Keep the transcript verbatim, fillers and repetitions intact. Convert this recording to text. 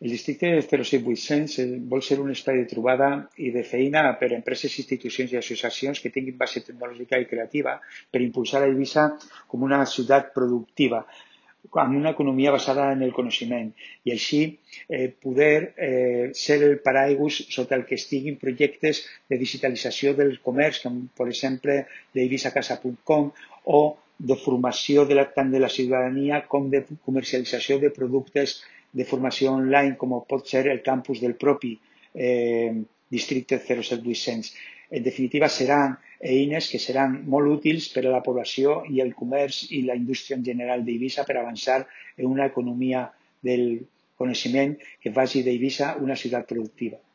El districte zero set vuit-cents vol ser un espai de trobada i de feina per a empreses, institucions i associacions que tinguin base tecnològica i creativa per impulsar a Eivissa com una ciutat productiva, amb una economia basada en el coneixement i així eh, poder eh, ser el paraigües sota el que estiguin projectes de digitalització del comerç, com per exemple d'eivisacasa punt com o de formació de la, tant de la ciutadania com de comercialització de productes de formació online, com pot ser el campus del propi eh, districte zero set vuit-cents. En definitiva, seran eines que seran molt útils per a la població i el comerç i la indústria en general d'Eivissa per avançar en una economia del coneixement que faci d'Eivissa una ciutat productiva.